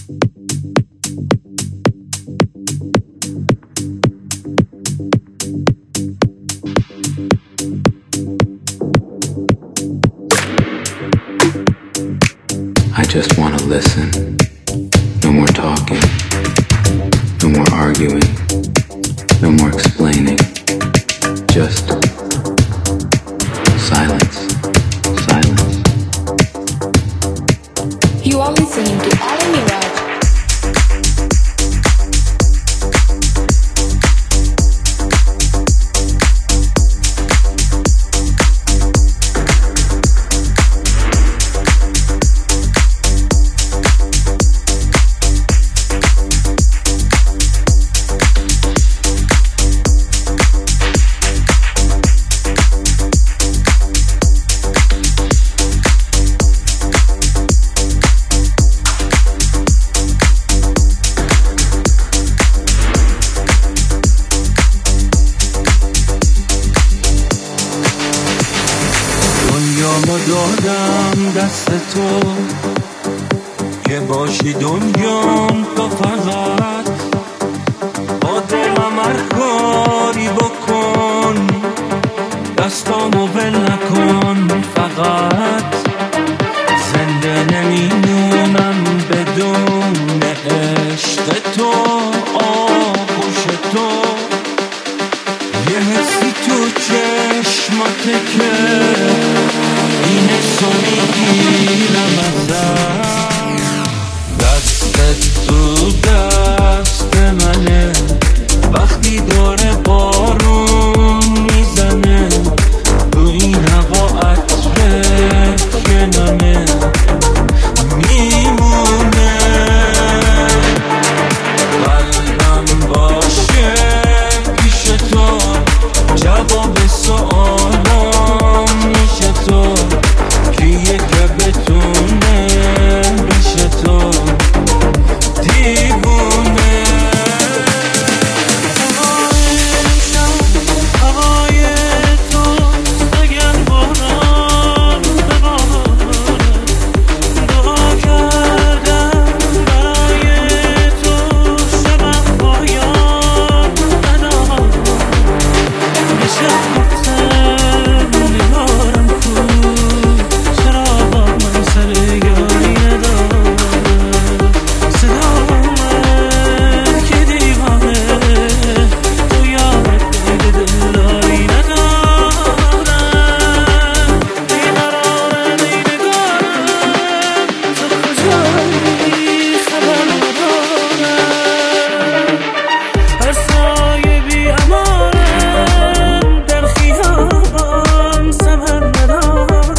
I just want to listen. No more talking. No more arguing. No more explaining. Just silence. Silence. You are listening to Ali Miraj. دادم دست تو که باشی دنیام تو فقط با دلم هر کاری بکن دستامو ول نکن فقط زنده نمیمونم بدون عشق تو آغوش تو یه حسی تو چشماته که این حسو میگیرم ازم دستت تو دست منه وقتی داره بارون میزنه تو این هوا عطر کنانه میمونه قلبم باشه پیش تو جواب سوالام میشه تو کیه که بتونه بشه تو دیوونه هوای تو اگر باران به باران دعا کردم برای تو شبم پایان ندارم میشه گفتم نگارم کو چرا با من سرگاری ندارم صدا من که دیوانه تو یادت بده دلایی ندارم بیقرارم نگارم تو کجایی خبر ندارم هر سایه بی امانم در خیابان سمر ندارم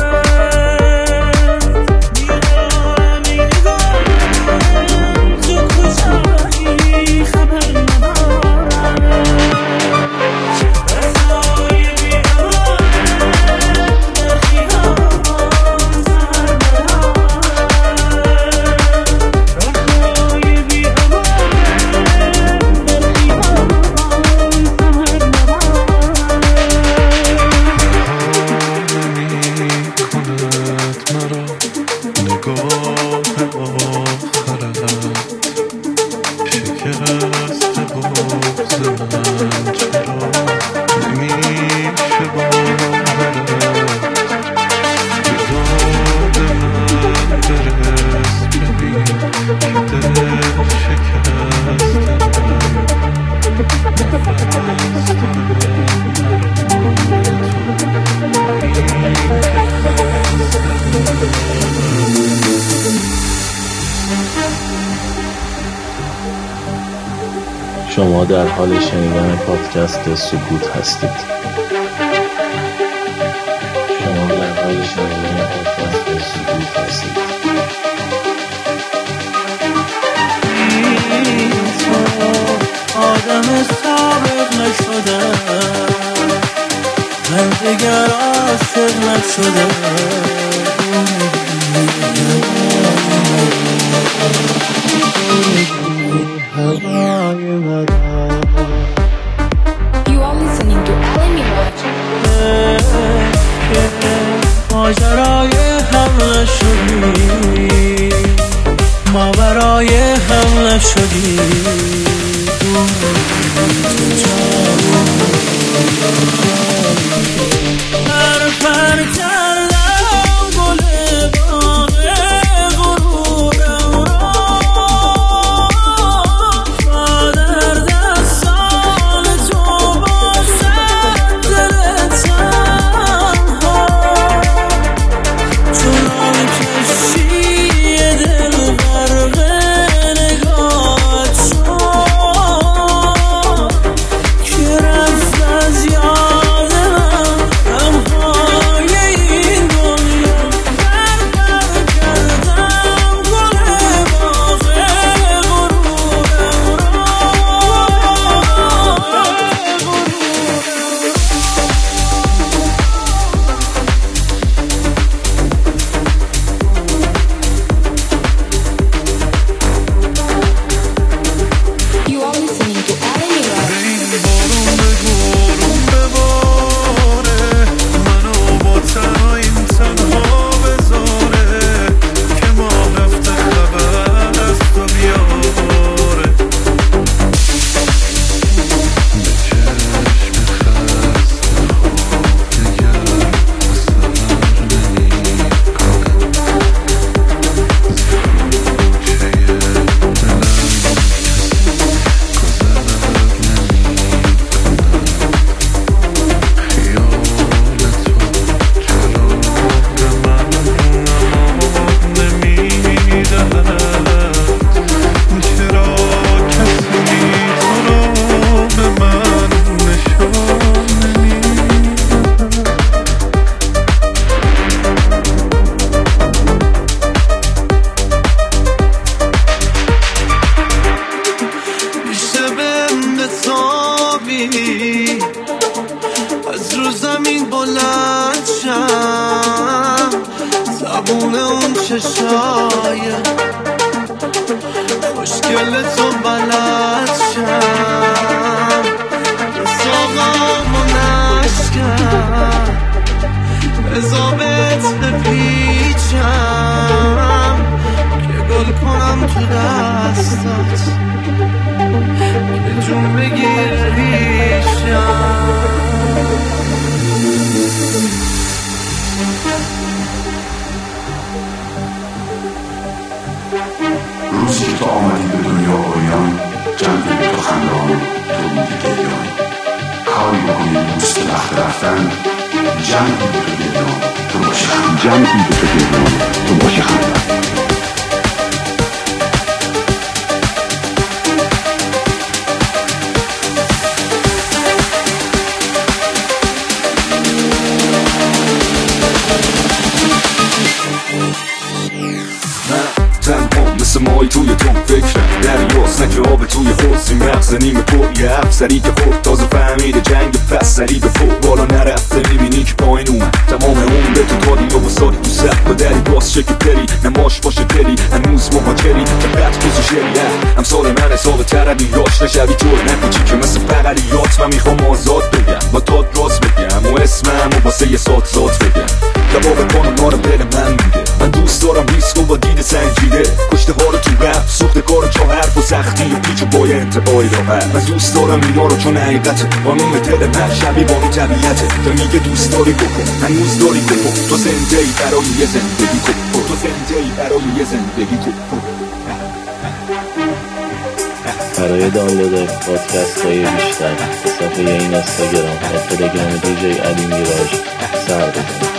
بیقرارم نگارم تو کجایی خبر ندارم هر سایه بی امانم در خیابان سمر شما در حال شنیدن پادکست سکوت هستید. شما در حال شنیدن پادکست سکوت هستید. آدم ثابت نشدم من دیگر عاشق نشدم You are listening to Ali Miraj. ماجرای هم نشدی ما برای مایه هم نشدی پر کردم گل باغ غرورم را در دستان تو باشد دل تنها چون کشی دل غرق نگاهت شد که رفت از یاد من غمهای این دنیا پر کردم گل باغ You are listening to Alan Mirage. این بارون به گورون بباره منو با تنها این تنها بذاره که ما رفته خبر از تو بیاره به چشم از رو زمین بلند شم زبون اون چشای خوشگل تو بلد شم به ساقام و نشکم به زابط بپیچم که گل کنم تو دستات که جون بگیر پیشم روزی که تو آمدی به دنیا اوریان جمعی به تو خندان تو میده گریان کاری بکنی دوست وقت رفتن جمعی به تو گریان تو باشی خندان جمعی به تو گریان تو باشی خندان تنها مثل مای توی تو فکرم دریاست نه که آب توی حوضی مغز نیمه پر یه افسری که خود تازه فهمیده جنگ پس سری به فوق بالا نرفته میبینی که پایین اومد تمام اون به تو دادی و بساری تو سر با دری باز چه که پری نماش باشه پری هنوز مهاجری که بد کسی شریعه امثال من حساب تربی یاش نشوی طور نکوچی که مثل بغلیات من میخوام آزاد بگم با داد راست بگم و اسمم و واسه یه سات ذات بگم دباب قانونا رو دل من میده من دوست دارم ریسک و با دید سنجیده کشته ها رو تو رفت سوخته کار چه حرف و سختی و پیچ و پای انتباهی راحت من دوست دارم اینا رو چون حقیقته قانون دل من شبیه بانو طبیعته تو میگه دوست داری بکن هنوز داری بکن تو زنده ای برای یه زندگی کن تو زنده ای برای یه زندگی کن برای دانلود پادکست های بیشتر به صفحه این اینستاگرام و تلگرام دیجی علی میراژ سر بزنید.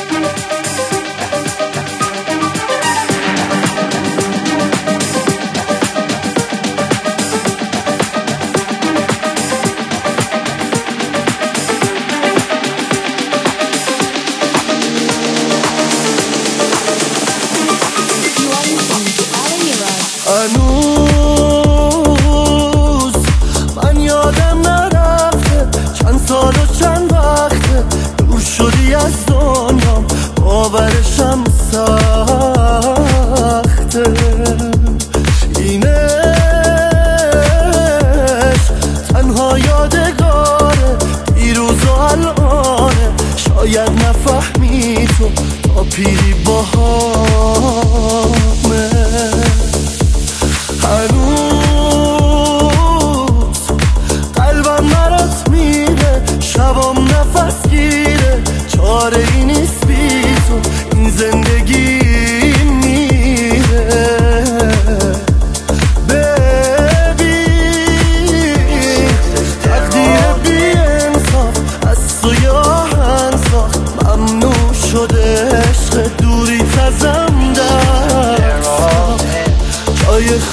هنوز من یادم نرفته چند سال و چند وقته دور شدی از دنیا باورشم سخته اینش تنها یادگاره دیروز و الانه شاید نفهمی تو تا پیری باهامه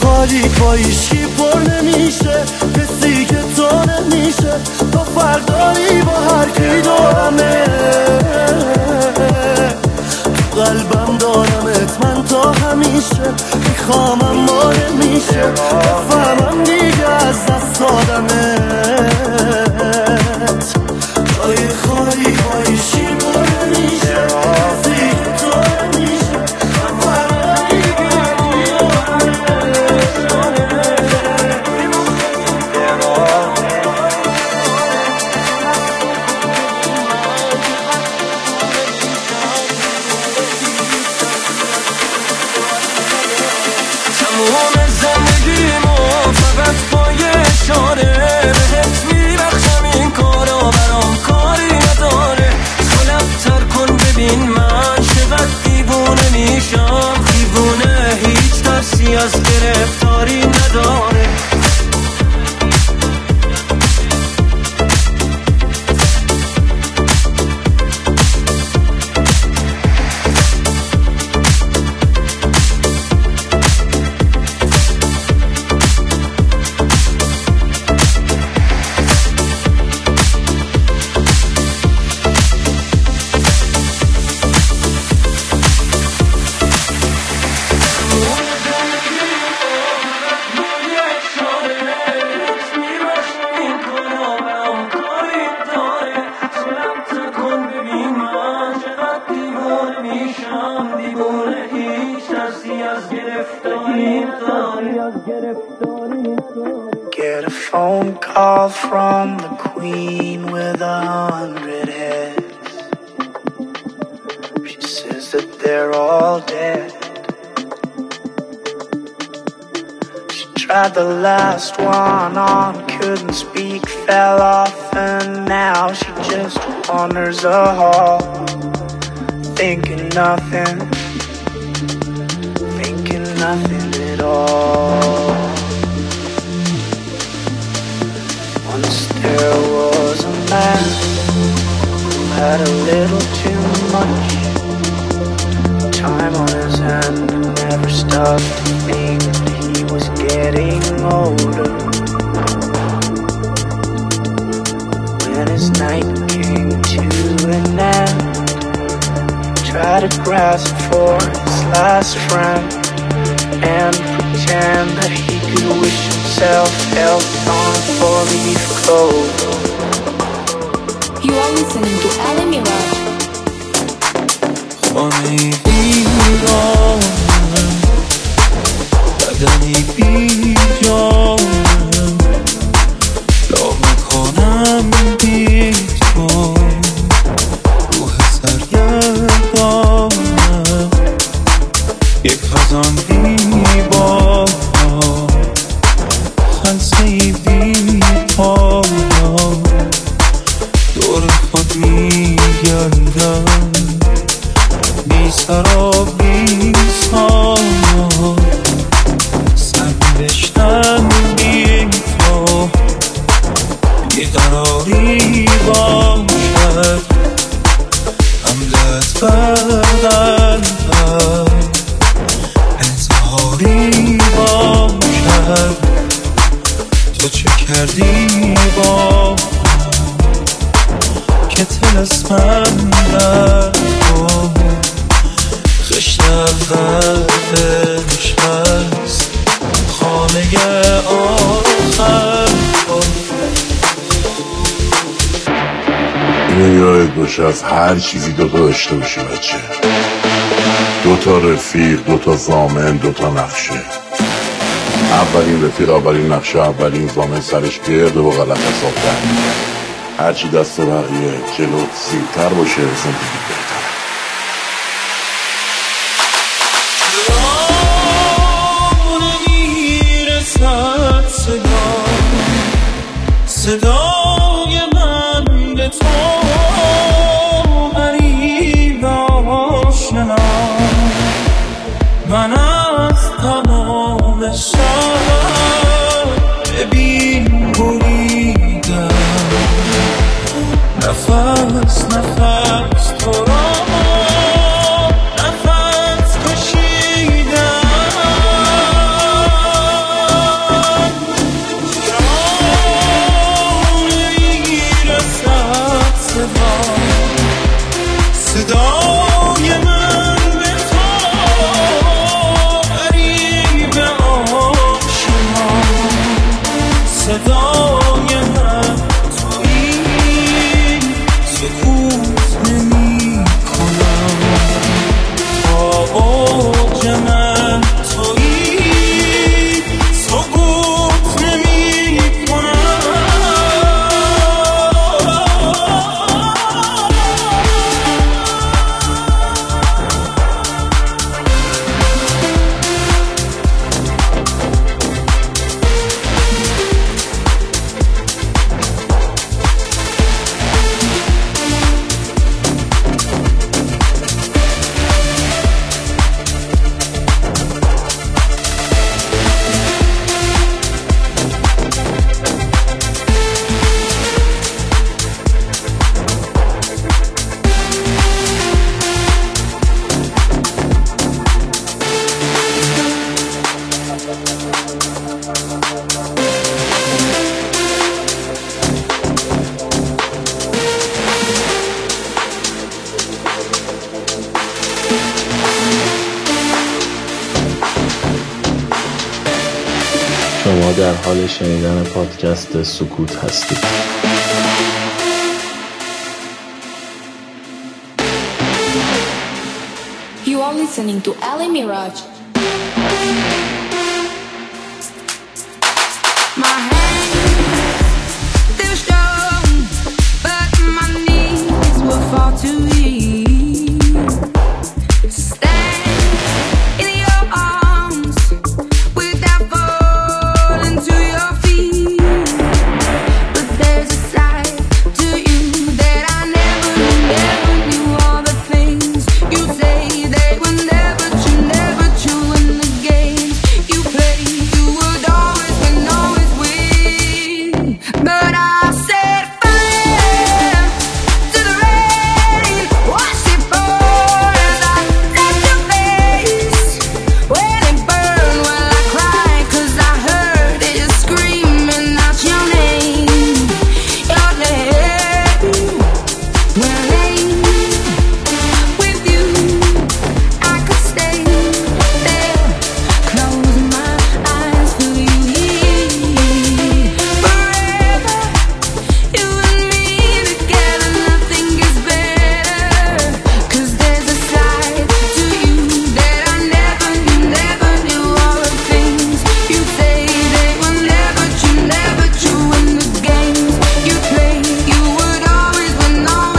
خالی با ایشی پر نمیشه، کسی که تو نمیشه، تو فردایی با هر کی دارمه، تو قلبم دارمت من تا همیشه، میخوامم ما نمیشه، بفهمم دیگه از دست دادمت، جای خالی با ایشی پر نمیشه، کسی که تو نمیشه، بفهمم دیگه تموم زندگیمو فقط با یه اشاره بهت میبخشم، این کارا برام کاری نداره، خلبتر کن ببین من چقدر دیوونه میشم، دیوونه هیچ ترسی از گرفتاری نداره. Get a phone call from the Queen with 100 heads. She says that they're all dead. She tried the last one on, couldn't speak, fell off, and now she just wanders a hall, thinking nothing at all. Once there was a man who had a little too much time on his hand and never stopped to think that he was getting older. When his night came to an end, he tried to grasp for his last friend and pretend that he could wish himself health on a four-leaf clover. You are listening to Ali Mirage. خانه‌ای ویرانم، بدنی بیجانم، لا میکنم بی تو، روح سرگردانم، یک خزان دیبا، خلصه‌ای بی پایان، دور خود میگردم، بی سر و بی سامان، سرنوشتم بی تو، بیقراری باشد، حملت بر قلبم، انتحاری باشد، تو چه کردی با که طلسمم در تو، خشت اول نشست، خانه آخر اینو یاد باشه از هر چیزی دوتا داشته باشی بچه، دوتا رفیق، دوتا ضامن، دوتا نقشه. اولین رفیق، اولین نقشه، اولین ضامن سرش گرده و غلط حساب کرد. هرچی دست بقیه جلوت سیرتر باشه زندگی بهتر. صدای من به تو غریب آشنا، من از تمام شب ببین بریدم، نفس نفس تو را نفس کشیدم، شما در حال شنیدن پادکست سکوت هستید. You are listening to Ali Mirage. My hands, they're strong, but my knees were far too weak. Stand in your arms without falling to your feet. But there's a side to you that I never knew. All the things you say they were never true in the games you play. You would always win. But I set fire to the rain, watch it pour as I touch your face. When it burned, well I cried 'cause I heard it screaming out your name, your name. Well, with you I could stay there, close my eyes, feel you here forever. You and me together, nothing gets better. 'Cause there's a side to you that I never knew. All the things you say they were never true in the games you play. You would always win.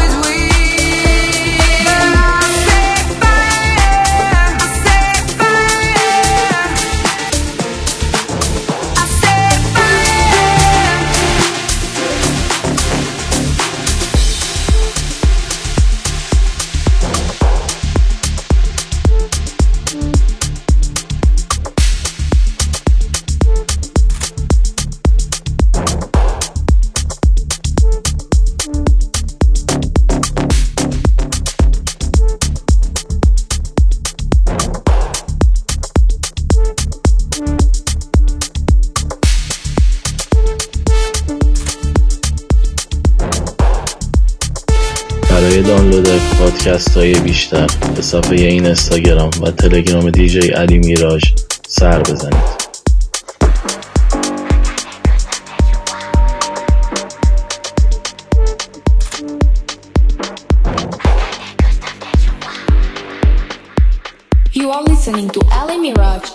But I set fire, I set fire, I set fire. برای دانلود پادکست های بیشتر به صفحه این اینستاگرام و تلگرام دیجی علی میراژ سر بزنید. You are listening to Ali Mirage.